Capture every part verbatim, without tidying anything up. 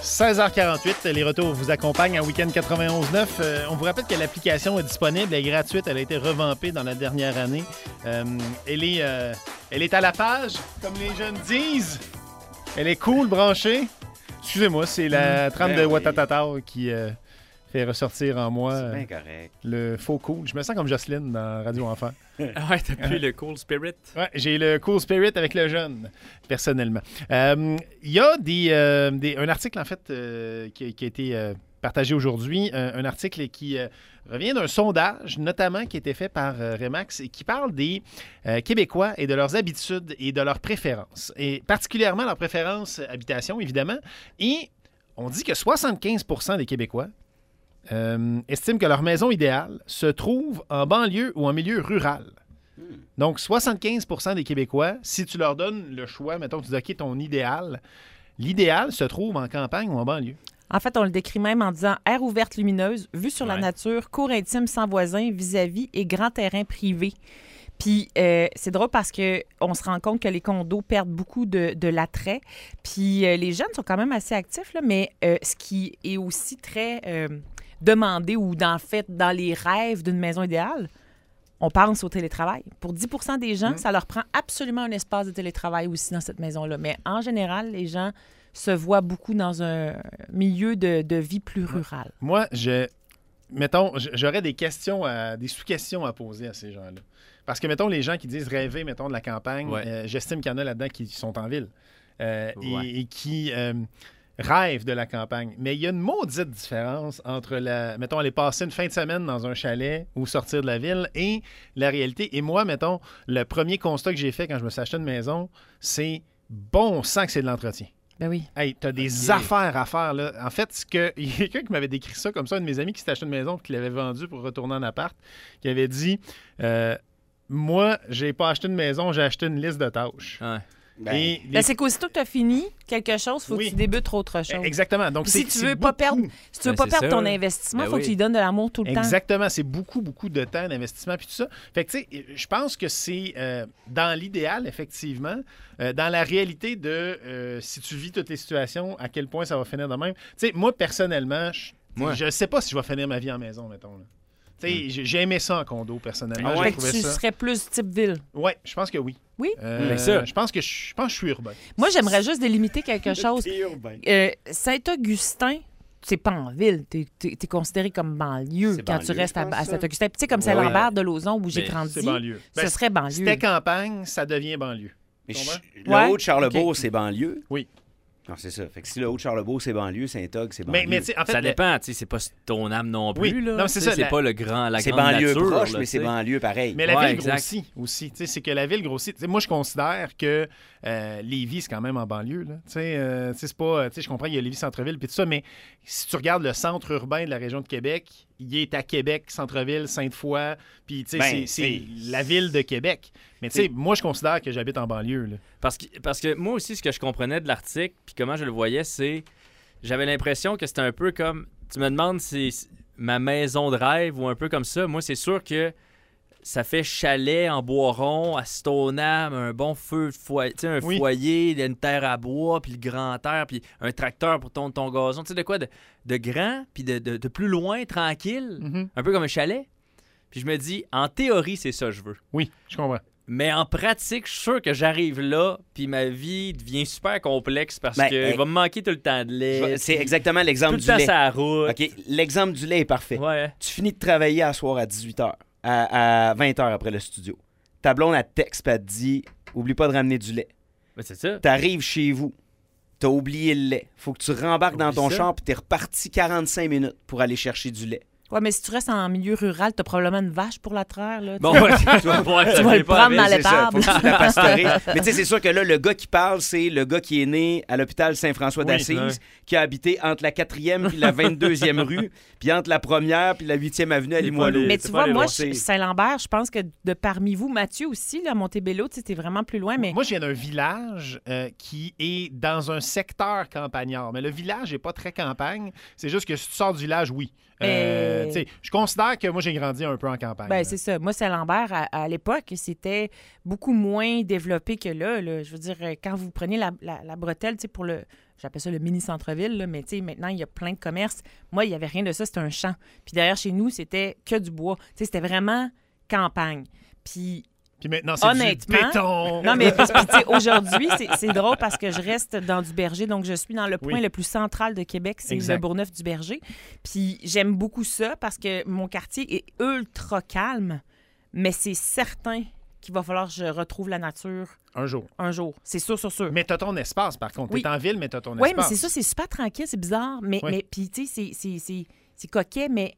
seize heures quarante-huit, les retours vous accompagnent en Week-end quatre-vingt-onze neuf. Euh, on vous rappelle que l'application est disponible, elle est gratuite, elle a été revampée dans la dernière année. Euh, elle, est, euh, elle est à la page, comme les jeunes disent. Elle est cool, branchée. Excusez-moi, c'est la mmh, trame de oui. Watatata qui euh, fait ressortir en moi c'est bien euh, correct. le faux cool. Je me sens comme Jocelyne dans Radio Enfer. Ah ouais, t'as plus le cool spirit. Ouais, j'ai le cool spirit avec le jeune, personnellement. Il euh, y a des, euh, des, un article, en fait, euh, qui, qui a été euh, partagé aujourd'hui, un, un article qui euh, revient d'un sondage, notamment qui a été fait par euh, Remax, et qui parle des euh, Québécois et de leurs habitudes et de leurs préférences, et particulièrement leurs préférences habitation, évidemment. Et on dit que soixante-quinze pour cent des Québécois Euh, estiment que leur maison idéale se trouve en banlieue ou en milieu rural. Hmm. Donc, soixante-quinze pour cent des Québécois, si tu leur donnes le choix, mettons, tu dis, OK, ton idéal, l'idéal se trouve en campagne ou en banlieue. En fait, on le décrit même en disant aire ouverte lumineuse, vue sur ouais. la nature, cour intime sans voisins, vis-à-vis et grand terrain privé. Puis euh, c'est drôle parce qu'on se rend compte que les condos perdent beaucoup de, de l'attrait. Puis euh, les jeunes sont quand même assez actifs, là, mais euh, ce qui est aussi très euh, demandé ou dans le fait, dans les rêves d'une maison idéale, on pense au télétravail. Pour dix pour cent des gens, mmh. ça leur prend absolument un espace de télétravail aussi dans cette maison-là. Mais en général, les gens se voient beaucoup dans un milieu de, de vie plus rural. Moi, je... mettons, j'aurais des questions, à, des sous-questions à poser à ces gens-là. Parce que, mettons, les gens qui disent rêver, mettons, de la campagne, ouais. euh, j'estime qu'il y en a là-dedans qui sont en ville euh, ouais. et, et qui euh, rêvent de la campagne. Mais il y a une maudite différence entre, la, mettons, aller passer une fin de semaine dans un chalet ou sortir de la ville et la réalité. Et moi, mettons, le premier constat que j'ai fait quand je me suis acheté une maison, c'est bon sang que c'est de l'entretien. Ben oui. Hey, t'as des okay. affaires à faire, là. En fait, ce que... il y a quelqu'un qui m'avait décrit ça comme ça, un de mes amis qui s'était acheté une maison et qui l'avait vendue pour retourner en appart, qui avait dit euh, moi, j'ai pas acheté une maison, j'ai acheté une liste de tâches. Ouais. Ben, et les... ben c'est qu'aussitôt que tu as fini quelque chose, il faut oui. que tu débutes autre chose. Exactement. Donc, si tu veux pas perdre, si tu veux ben, pas perdre ça. ton investissement, il ben faut oui. que tu lui donnes de l'amour tout le Exactement. temps. Exactement. C'est beaucoup, beaucoup de temps d'investissement puis tout ça. Fait que, tu sais, je pense que c'est euh, dans l'idéal, effectivement, euh, dans la réalité de euh, si tu vis toutes les situations, à quel point ça va finir de même. Tu sais, moi, personnellement, je moi. je sais pas si je vais finir ma vie en maison, mettons, là. Hum. J'ai aimé ça en condo, personnellement. Ah ouais, tu ça. serais plus type ville? Oui, je pense que oui. Oui? Euh, ça. Je pense que je, je pense que je suis urbain. Moi, j'aimerais juste délimiter quelque chose. Euh, Saint-Augustin, c'est pas en ville. T'es es considéré comme banlieue quand banlieue, tu restes à, à Saint-Augustin. Tu sais, comme c'est Saint-Lambert ouais. de Lauson où j'ai grandi. C'est banlieue. Ce ben, serait banlieue. C'était campagne, ça devient banlieue. Mais je, le ouais? Haut-de-Charlebourg, okay. c'est banlieue? Oui. Non, c'est ça. Fait que si le Haut-de-Charlebourg, c'est banlieue, Saint-Og, c'est banlieue. Mais, mais en fait, ça dépend, tu sais, c'est pas ton âme non plus, oui. là. Non, c'est ça. C'est la... pas le grand, la c'est grande banlieue nature. C'est proche, là, mais c'est banlieue pareil. Mais la ouais, ville exact. grossit aussi. C'est que la ville grossit. T'sais, moi, je considère que euh, Lévis, c'est quand même en banlieue. Là. Euh, c'est pas... Je comprends qu'il y a Lévis centre-ville puis tout ça, mais si tu regardes le centre urbain de la région de Québec, il est à Québec, centre-ville, Sainte-Foy, puis tu sais, ben, c'est la ville de Québec. Mais tu sais, moi, je considère que j'habite en banlieue. Là. Parce que, parce que moi aussi, ce que je comprenais de l'article, puis comment je le voyais, c'est... J'avais l'impression que c'était un peu comme... Tu me demandes si c'est ma maison de rêve ou un peu comme ça. Moi, c'est sûr que ça fait chalet en bois rond, à Stoneham, un bon feu de foyer, tu sais, un oui. foyer, une terre à bois, puis le grand air, puis un tracteur pour ton, ton gazon. Tu sais, de quoi? De, de grand, puis de, de, de plus loin, tranquille. Mm-hmm. Un peu comme un chalet. Puis je me dis, en théorie, c'est ça que je veux. Oui, je comprends. Mais en pratique, je suis sûr que j'arrive là, puis ma vie devient super complexe parce ben, qu'il hey, va me manquer tout le temps de lait. C'est exactement l'exemple du lait. Tout le temps sur la route. OK, l'exemple du lait est parfait. Ouais. Tu finis de travailler à soir à dix-huit heures, à, à vingt heures après le studio. Ta blonde, elle te texte, elle te dit « Oublie pas de ramener du lait. » Ben, c'est ça. T'arrives chez vous, t'as oublié le lait. Faut que tu rembarques Oublie dans ton ça. char, puis t'es reparti quarante-cinq minutes pour aller chercher du lait. Ouais, mais si tu restes en milieu rural, t'as probablement une vache pour la traire, là. Bon, ouais, tu vas, tu vas, tu vas le prendre dans l'étable. Faut que tu la pasteurer. Mais tu sais, c'est sûr que là, le gars qui parle, c'est le gars qui est né à l'hôpital Saint-François d'Assise, oui, ouais. qui a habité entre la quatrième puis la vingt-deuxième rue, puis entre la première puis la huitième avenue à Limoilou. Mais tu vois, moi, Saint-Lambert, je pense que de parmi vous, Mathieu aussi, là, Montebello, tu sais, t'es vraiment plus loin, mais... Moi, je viens d'un village euh, qui est dans un secteur campagnard. Mais le village n'est pas très campagne. C'est juste que si tu sors du village, oui. Euh, Euh, tu sais, je considère que moi, j'ai grandi un peu en campagne. Ben, là. c'est ça. Moi, Saint-Lambert, à, à l'époque, c'était beaucoup moins développé que là, là. Je veux dire, quand vous prenez la, la, la bretelle, tu sais, pour le... J'appelle ça le mini-centre-ville, là, mais tu sais, maintenant, il y a plein de commerces. Moi, il n'y avait rien de ça, c'était un champ. Puis derrière, chez nous, c'était que du bois. Tu sais, c'était vraiment campagne. Puis... Puis maintenant, c'est honnêtement, du béton. Non, mais puis, tu sais, aujourd'hui, c'est, c'est drôle parce que je reste dans du Berger, donc je suis dans le point Oui. le plus central de Québec, c'est Exact. le Bourgneuf-du-Berger. Puis j'aime beaucoup ça parce que mon quartier est ultra calme, mais c'est certain qu'il va falloir que je retrouve la nature Un jour. un jour. C'est sûr, sûr, sûr. Mais t'as ton espace, par contre. Oui. T'es en ville, mais t'as ton Oui, espace. mais c'est ça, c'est super tranquille, c'est bizarre. Mais, Oui. mais puis, tu sais, c'est, c'est, c'est, c'est coquet, mais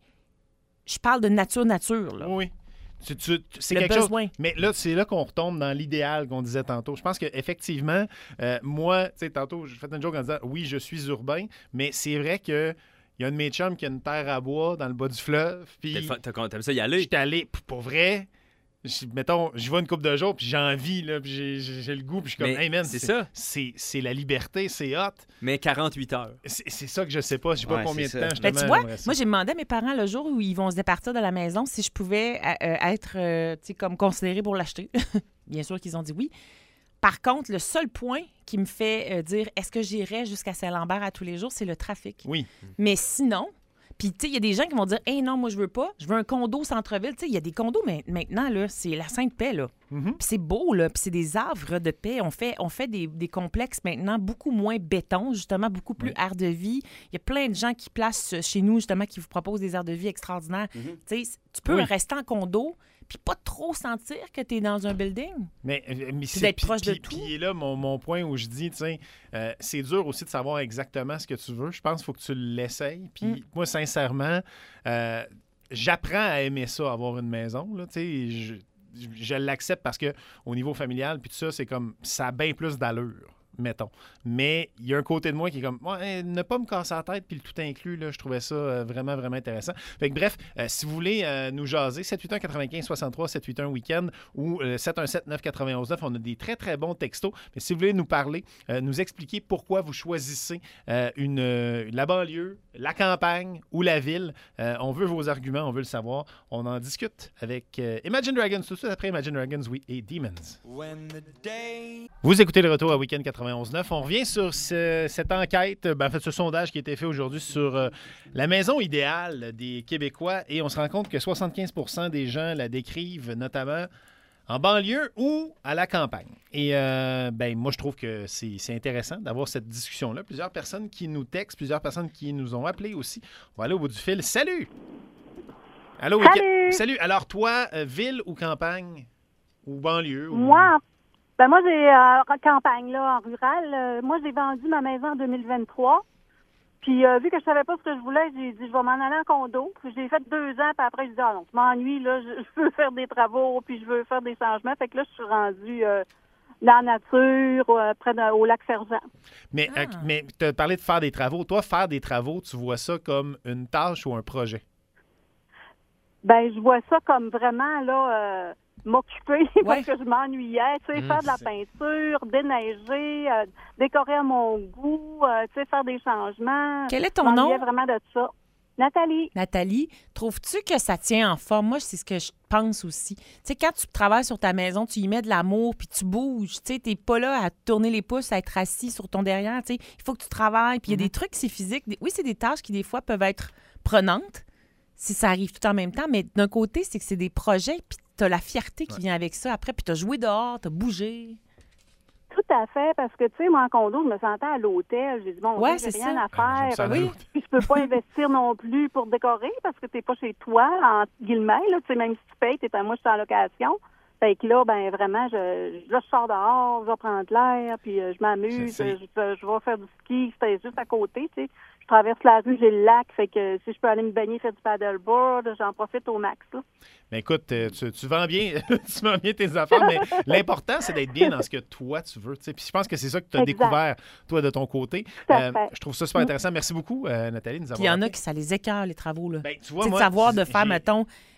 je parle de nature-nature, là. Oui. Tu- tu- tu- c'est Le quelque besoin. chose. Mais là, c'est là qu'on retombe dans l'idéal qu'on disait tantôt. Je pense qu'effectivement, euh, moi, tu sais, tantôt, j'ai fait une joke en disant oui, je suis urbain, mais c'est vrai que il y a un de mes chums qui a une terre à bois dans le bas du fleuve. Puis T'as- t'as- T'aimes ça y aller? j'étais allé, p- pour vrai. j'- Mettons, j'y vais une couple de jours, puis j'ai envie, là, puis j'ai, j'ai- j'ai le goût, puis je suis comme, Mais hey man, c'est ça. C'est, c'est la liberté, c'est hot. Mais quarante-huit heures. C'est, c'est ça que je sais pas, je sais pas Ouais, combien de c'est temps, ça. justement. Ben, tu vois, j'aimerais ça. moi, j'ai demandé à mes parents le jour où ils vont se départir de la maison si je pouvais euh, euh, être euh, tu sais, comme considérée pour l'acheter. Bien sûr qu'ils ont dit oui. Par contre, le seul point qui me fait euh, dire est-ce que j'irais jusqu'à Saint-Lambert à tous les jours, c'est le trafic. Oui. Mais sinon, puis tu sais, il y a des gens qui vont dire hey, non, moi, je veux pas, je veux un condo au centre-ville. Tu sais, il y a des condos mais maintenant, là, c'est la Sainte-Paix, là. Mhm. Puis c'est beau, là, puis c'est des havres de paix. On fait, on fait des, des complexes maintenant beaucoup moins béton, justement, beaucoup plus Oui. aires de vie. Il y a plein de gens qui placent chez nous, justement, qui vous proposent des aires de vie extraordinaires. Tu sais, tu peux Oui. rester en condo puis pas trop sentir que tu es dans un building. Mais, euh, mais c'est d'être puis- proche de puis- tout. Puis là, mon, mon point où je dis, tu sais, euh, c'est dur aussi de savoir exactement ce que tu veux. Je pense qu'il faut que tu l'essayes. Puis Mm. moi, sincèrement, euh, j'apprends à aimer ça, avoir une maison. Là, tu sais, je, je, je l'accepte parce que au niveau familial, puis tout ça, c'est comme, ça a bien plus d'allure, mettons. Mais il y a un côté de moi qui est comme, ouais, ne pas me casser la tête, puis le tout inclus, là, je trouvais ça euh, vraiment, vraiment intéressant. Fait que bref, euh, si vous voulez euh, nous jaser, sept huit un quatre-vingt-quinze soixante-trois, sept huit un week-end ou euh, sept un sept neuf neuf un neuf, on a des très, très bons textos. Mais si vous voulez nous parler, euh, nous expliquer pourquoi vous choisissez euh, une, euh, la banlieue, la campagne ou la ville, euh, on veut vos arguments, on veut le savoir. On en discute avec euh, Imagine Dragons tout de suite après Imagine Dragons, oui, et Demons. Vous écoutez le retour à Week-end quatre-vingt-onze neuf. On revient sur ce- cette enquête, ben, en fait, ce sondage qui a été fait aujourd'hui sur euh, la maison idéale des Québécois et on se rend compte que soixante-quinze pour cent des gens la décrivent notamment en banlieue ou à la campagne. Et euh, ben, moi, je trouve que c'est c'est intéressant d'avoir cette discussion-là. Plusieurs personnes qui nous textent, plusieurs personnes qui nous ont appelés aussi. On va aller au bout du fil. Salut! Allô? Salut! Week-end- Salut! Alors, toi, euh, ville ou campagne? Ou banlieue? Ou... Moi, ben moi j'ai euh, en campagne là, en rural. euh, moi j'ai vendu ma maison en deux mille vingt-trois. Puis euh, vu que je savais pas ce que je voulais, j'ai dit je vais m'en aller en condo. Puis j'ai fait deux ans, puis après je dis ah non, je m'ennuie là, je, je veux faire des travaux, puis je veux faire des changements. Fait que là je suis rendue euh, dans la nature, euh, près d'un- au lac Sergent. Mais, Ah. euh, mais tu as parlé de faire des travaux. Toi, faire des travaux, tu vois ça comme une tâche ou un projet? Ben je vois ça comme vraiment là euh, m'occuper Ouais. parce que je m'ennuyais, tu sais, Mmh, faire de la c'est- peinture, déneiger, euh, décorer à mon goût, euh, tu sais, faire des changements. Quel est Je ton nom? m'ennuyais vraiment de ça. Nathalie. Nathalie, trouves-tu que ça tient en forme? Moi, c'est ce que je pense aussi. Tu sais, quand tu travailles sur ta maison, tu y mets de l'amour, puis tu bouges. Tu sais, t'es pas là à tourner les pouces, à être assis sur ton derrière. Tu sais, il faut que tu travailles. Puis il y a des trucs, c'est physique. Des- Oui, c'est des tâches qui, des fois, peuvent être prenantes si ça arrive tout en même temps. Mais d'un côté, c'est que c'est des projets, puis t'as la fierté qui vient avec ça après. Puis t'as joué dehors, t'as bougé. Tout à fait, parce que, tu sais, moi, en condo, je me sentais à l'hôtel. J'ai dit, bon, Ouais, j'ai c'est rien ça. à Ah, j'aime faire. ça, oui. l'hôtel. Puis je peux pas investir non plus pour décorer parce que t'es pas chez toi, en guillemets, là. Tu sais, même si tu payes, t'es pas, moi, je suis en location. Fait que là, ben vraiment, je, là, je sors dehors, je vais prendre l'air, puis euh, je Je m'amuse, sais. je, je, je vais faire du ski, c'était juste à côté, tu sais. Je traverse la rue, j'ai le lac, fait que si je peux aller me baigner, faire du paddleboard, j'en profite au max, là. Mais écoute, euh, tu, tu vends bien, tu vends bien tes affaires, mais l'important, c'est d'être bien dans ce que toi, tu veux. tu sais. Puis je pense que c'est ça que tu as Exact. découvert, toi, de ton côté. Tout à fait. je trouve ça super intéressant. Merci beaucoup, euh, Nathalie, de nous avoir Puis il y en a appelés. qui ça les écœure, les travaux. Là. Ben, tu Tu vois, sais, de moi, savoir de j'ai- faire, mettons,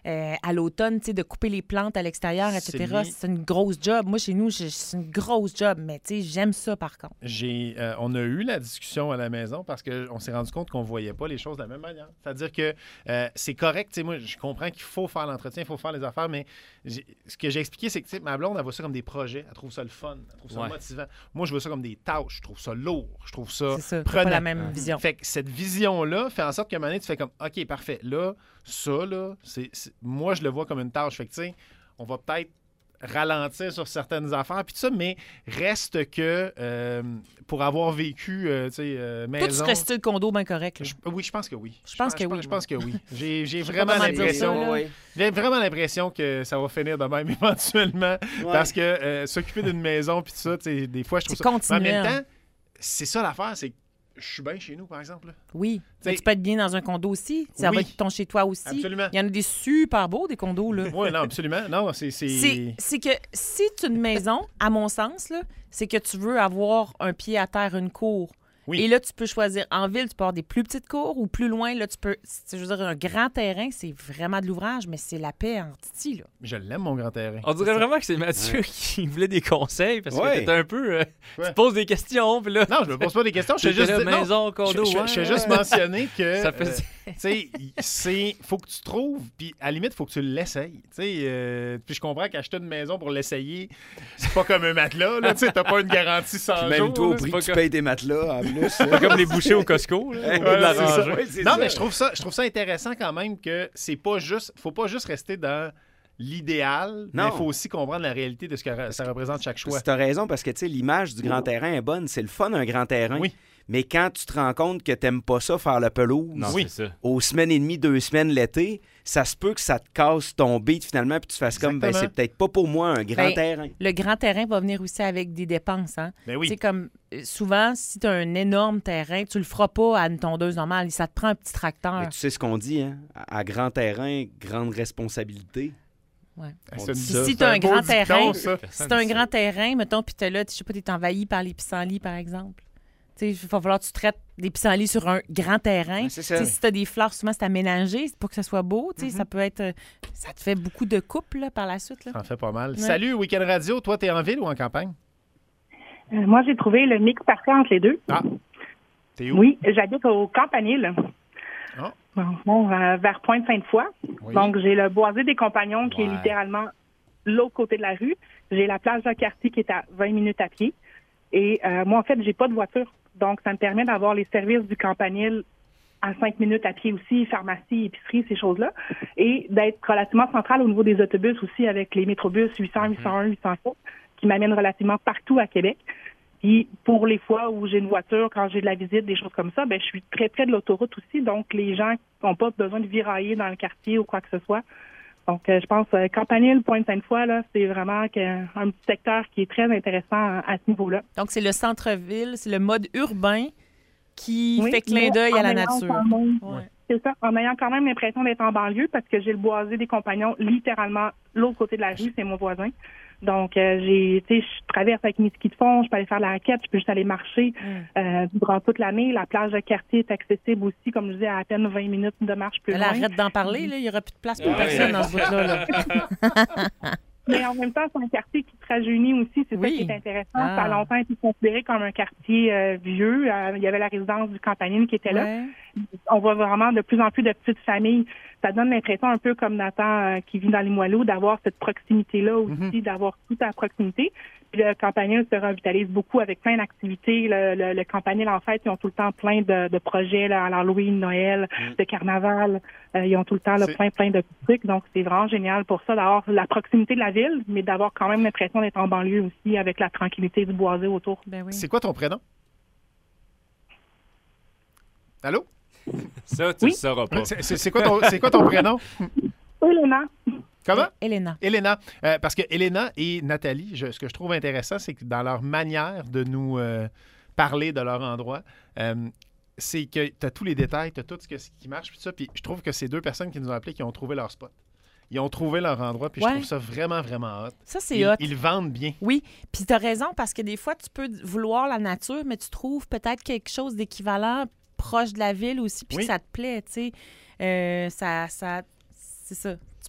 euh, à l'automne, tu sais, de couper les plantes à l'extérieur, et cetera. C'est, C'est une grosse job. Moi, chez nous, c'est une grosse job, mais tu sais, j'aime ça, par contre. J'ai, euh, on a eu la discussion à la maison parce qu'on s'est rendu compte qu'on ne voyait pas les choses de la même manière. C'est-à-dire que euh, c'est correct. Tu sais, moi, je comprends qu'il faut faire l'entretien, il faut faire les affaires, mais j'ai, ce que j'ai expliqué, c'est que tu sais, ma blonde, elle voit ça comme des projets. Elle trouve ça le fun, elle trouve ça Ouais. motivant. Moi, je vois ça comme des tâches. Je trouve ça lourd. Je trouve ça C'est ça, t'as prenant. pas la même vision. Fait que cette vision-là fait en sorte qu'à un moment donné, tu fais comme, OK, parfait. Là, ça, là, c'est, c'est- moi, je le vois comme une tâche. Fait que, tu sais, on va peut-être ralentir sur certaines affaires, puis tout ça, mais reste que euh, pour avoir vécu, euh, tu sais, euh, Toi, tu maison... serais style condo bien correct. Là. Je- oui, je pense que oui. Je pense que oui. Je pense que oui. J'ai, j'ai Je sais vraiment pas comment dire ça, l'impression... là. Oui. J'ai vraiment l'impression que ça va finir de même éventuellement, parce que euh, s'occuper d'une maison, puis tout ça, tu sais, des fois, je trouve C'est ça... continuel. Mais en même temps, c'est ça l'affaire, c'est que je suis bien chez nous, par exemple. Là. Oui. T'sais- Mais tu peux être bien dans un condo aussi. Ça Oui. va être ton chez-toi aussi. Absolument. Il y en a des super beaux, des condos, là. Oui, non, absolument. Non, c'est... c'est... C'est c'est que si tu as une maison, à mon sens, là, c'est que tu veux avoir un pied à terre, une cour. Oui. Et là, tu peux choisir. En ville, tu peux avoir des plus petites cours ou plus loin, là, tu peux. Je veux dire, un grand terrain, c'est vraiment de l'ouvrage, mais c'est la paix en titi, là. Je l'aime, mon grand terrain. On dirait vraiment que c'est Mathieu qui voulait des conseils parce Ouais. que t'es un peu. euh, Ouais. Tu te poses des questions, puis là. Non, je me pose pas des questions. Je t'es fais juste... là, dire- non, maison, condo, je, je- ouais, je fais ouais. juste mentionner que... Ça fait- euh, tu sais, c'est... Faut que tu trouves, puis à la limite, faut que tu l'essayes. Tu sais, euh, puis je comprends qu'acheter une maison pour l'essayer, c'est pas comme un matelas, là. Tu sais, t'as pas une garantie sans Puis même jour, toi, au là. prix pas que tu comme- payes tes matelas, en plus. C'est comme les bouchers au Costco, là, au bout de Voilà, la c'est ça. rangée. Ouais, c'est Non, ça. mais je trouve ça, je trouve ça intéressant quand même que c'est pas juste, faut pas juste rester dans l'idéal, mais Non. il faut aussi comprendre la réalité de ce que ça représente chaque choix. Tu as raison parce que tu sais, l'image du grand terrain est bonne. C'est le fun, un grand terrain. Oui. Mais quand tu te rends compte que t'aimes pas ça, faire la pelouse, Non, Oui. c'est ça. aux semaines et demie, deux semaines l'été, ça se peut que ça te casse ton beat finalement, puis tu fasses comme, ben, Exactement. c'est peut-être pas pour moi un grand Ben, terrain. Le grand terrain va venir aussi avec des dépenses, hein. Ben Tu oui. sais, comme euh, souvent, si tu as un énorme terrain, tu le feras pas à une tondeuse normale. Ça te prend un petit tracteur. Mais tu sais ce qu'on dit, hein? À à grand terrain, grande responsabilité. Ouais. C'est une- Si c'est t'as un beau grand dicton, terrain, ça. Si tu as un grand terrain, mettons, puis t'es là, je sais pas, tu es envahi par les pissenlits, par exemple. Tu sais, il va falloir que tu traites des pissenlits sur un grand terrain. Ouais, c'est ça. Tu sais, si tu as des fleurs, souvent, c'est aménagé, c'est pour que ça soit beau. Tu sais, Ça peut être. euh, Ça te fait beaucoup de couples là, par la suite. Là. Ça en fait pas mal. Ouais. Salut, Week-end Radio. Toi, t'es en ville ou en campagne? Euh, moi, j'ai trouvé le mix parfait entre les deux. Ah. T'es où? Oui, j'habite au Campanile. Ah. Bon, bon, euh, vers Pointe-Sainte-Foy. Oui. Donc, j'ai le boisé des Compagnons qui est Ouais. littéralement l'autre côté de la rue. J'ai la plage Jacques-Cartier qui est à vingt minutes à pied. Et euh, moi, en fait, j'ai pas de voiture. Donc, ça me permet d'avoir les services du Campanile à cinq minutes à pied aussi, pharmacie, épicerie, ces choses-là. Et d'être relativement central au niveau des autobus aussi avec les métrobus huit cents, huit cent un, huit cent sept qui m'amènent relativement partout à Québec. Puis pour les fois où j'ai une voiture, quand j'ai de la visite, des choses comme ça, ben je suis très près de l'autoroute aussi. Donc, les gens n'ont pas besoin de virailler dans le quartier ou quoi que ce soit. Donc, euh, je pense euh, Campanile, Pointe-Sainte-Foy, là, c'est vraiment que, un petit secteur qui est très intéressant à, à ce niveau-là. Donc, c'est le centre-ville, c'est le mode urbain qui Oui, fait clin mais d'œil en à la ayant nature. quand même- Ouais. C'est ça, en ayant quand même l'impression d'être en banlieue parce que j'ai le boisé des Compagnons littéralement l'autre côté de la rue, c'est mon voisin. Donc, euh, j'ai, tu sais, je traverse avec mes skis de fond, je peux aller faire de la raquette, je peux juste aller marcher Mm. euh, durant toute l'année. La plage de quartier est accessible aussi, comme je disais, à à peine vingt minutes de marche plus Elle loin. arrête d'en parler, là. Il n'y aura plus de place pour Ouais. personne dans ce bout-là. là. Mais en même temps, c'est un quartier qui se rajeunit aussi. C'est Oui. ça qui est intéressant. Ah. Ça a longtemps été considéré comme un quartier euh, vieux. Euh, il y avait la résidence du Campanile qui était là. Ouais. On voit vraiment de plus en plus de petites familles. Ça donne l'impression, un peu comme Nathan euh, qui vit dans les Moileaux, d'avoir cette proximité-là aussi, d'avoir tout à proximité. Puis le Campanile se revitalise beaucoup avec plein d'activités. Le, le, le Campanile, en fait, ils ont tout le temps plein de, de projets là, à l'Halloween, Noël, de carnaval. Euh, ils ont tout le temps là, C'est- plein, plein de trucs. Donc, c'est vraiment génial pour ça, d'avoir la proximité de la ville, mais d'avoir quand même l'impression d'être en banlieue aussi avec la tranquillité du boisé autour. Ben oui. C'est quoi ton prénom? Allô? Ça, tu Oui. le sauras pas. C'est, c'est- c'est quoi, ton, c'est quoi ton prénom? Oui, Léna. Comment? Elena. Elena. Euh, parce que Elena et Nathalie, je- ce que je trouve intéressant, c'est que dans leur manière de nous euh, parler de leur endroit, euh, c'est que tu as tous les détails, tu as tout ce, que- ce qui marche, puis tout ça. Puis je trouve que c'est deux personnes qui nous ont appelés qui ont trouvé leur spot. Ils ont trouvé leur endroit, puis Ouais. je trouve ça vraiment, vraiment hot. Ça, c'est Ils, hot. ils vendent bien. Oui, puis tu as raison parce que des fois, tu peux vouloir la nature, mais tu trouves peut-être quelque chose d'équivalent proche de la ville aussi, puis Oui. que ça te plaît, tu sais. Euh, ça, ça, c'est ça. Tu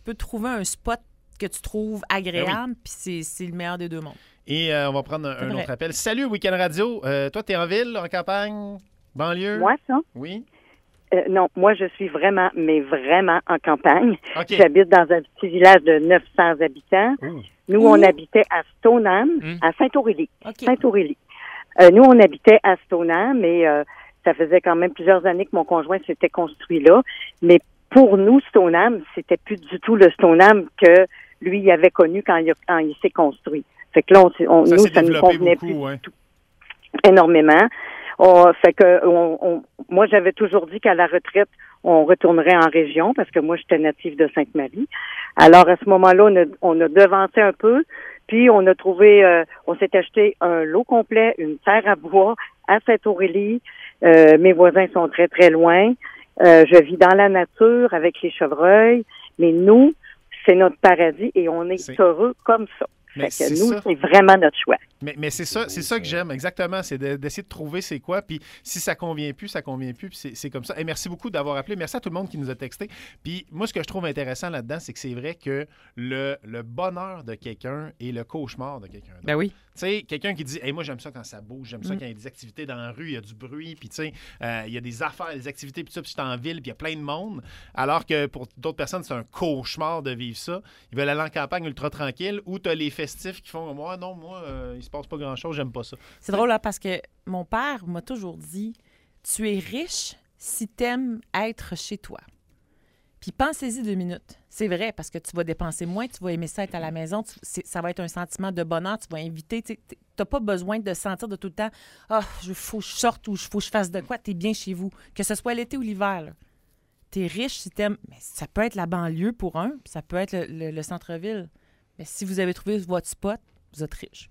peux trouver un spot que tu trouves agréable, puis c'est, c'est le meilleur des deux mondes. Et euh, on va prendre un, un autre appel. Salut, Week-end Radio. Euh, toi, tu es en ville, en campagne, banlieue? Moi, ça? Oui. Euh, non, moi, je suis vraiment, mais vraiment en campagne. Okay. J'habite dans un petit village de neuf cents habitants. Ouh. Nous, Ouh. on habitait à Stoneham, Mmh. à Saint-Aurélie. OK. Saint-Aurélie. Euh, nous, on habitait à Stoneham, mais euh, ça faisait quand même plusieurs années que mon conjoint s'était construit là. Mais pour nous, Stoneham, c'était plus du tout le Stoneham que lui il avait connu quand il, a, quand il s'est construit. Fait que là, on, on, Ça nous, s'est ça nous développé convenait beaucoup, plus ouais. du tout. Énormément. On, fait que on, on, moi, j'avais toujours dit qu'à la retraite, on retournerait en région parce que moi, j'étais native de Sainte-Marie. Alors, à ce moment-là, on a, on a devancé un peu, puis on a trouvé, euh, on s'est acheté un lot complet, une terre à bois à Saint-Aurélie. Euh, mes voisins sont très, très loin. Euh, je vis dans la nature avec les chevreuils, mais nous, c'est notre paradis et on est, C'est... heureux comme ça. Mais Fait que c'est nous, ça. c'est vraiment notre choix. Mais, mais c'est ça, c'est ça que j'aime, exactement. C'est de- d'essayer de trouver c'est quoi. Puis si ça convient plus, ça convient plus. Puis c'est, c'est comme ça. Et merci beaucoup d'avoir appelé. Merci à tout le monde qui nous a texté. Puis moi, ce que je trouve intéressant là-dedans, c'est que c'est vrai que le, le bonheur de quelqu'un est le cauchemar de quelqu'un d'autre. Ben oui. Tu sais, quelqu'un qui dit hey, moi, j'aime ça quand ça bouge, j'aime ça Mm. quand il y a des activités dans la rue, il y a du bruit, puis tu sais, euh, il y a des affaires, des activités, puis ça, puis je suis en ville, puis il y a plein de monde. Alors que pour d'autres personnes, c'est un cauchemar de vivre ça. Ils veulent aller en campagne ultra tranquille où tu as les festifs qui font moi, non, moi, euh, il se passe pas grand-chose, j'aime pas ça. C'est drôle, là, parce que mon père m'a toujours dit « Tu es riche si t'aimes être chez toi. » Puis pensez-y deux minutes. C'est vrai, parce que tu vas dépenser moins, tu vas aimer ça être à la maison, tu- c'est- ça va être un sentiment de bonheur, tu vas inviter. Tu n'as pas besoin de sentir de tout le temps « Ah, il faut que je sorte ou il faut que je fasse de quoi. » Tu es bien chez vous, que ce soit l'été ou l'hiver. Tu es riche si t'aimes. Mais ça peut être la banlieue pour un, puis ça peut être le, le- le centre-ville. Mais si vous avez trouvé votre spot, vous êtes riche.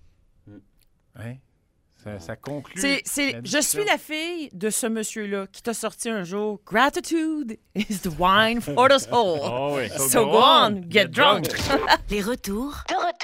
Hein? Ça, ça conclut. C'est, c'est, la je discussion. suis la fille de ce monsieur-là qui t'a sorti un jour « Gratitude is the wine for the soul. Oh oui. So go on, get drunk. » Les retours de retour.